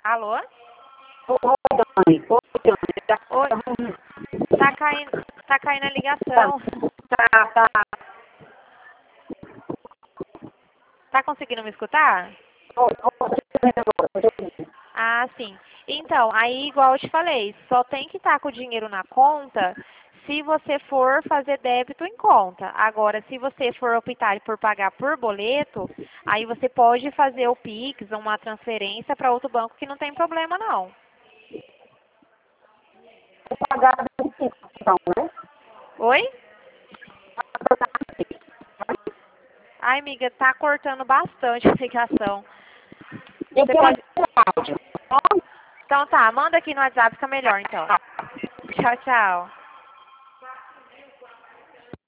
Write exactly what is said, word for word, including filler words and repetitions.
Alô? Oi, Dani. Oi, Dani. Tá, Oi. Tá caindo, tá caindo a ligação. tá, tá. Tá conseguindo me escutar? Oi, oi, Ah, sim. Então, aí igual eu te falei, só tem que estar com o dinheiro na conta se você for fazer débito em conta. Agora, se você for optar por pagar por boleto, aí você pode fazer o Pix, uma transferência para outro banco que não tem problema não. vou pagar vinte e cinco, então, né? Oi? Ai, amiga, tá cortando bastante a ligação. Eu Você quero pode... áudio. Então tá, manda aqui no WhatsApp, fica melhor então. Tchau, tchau.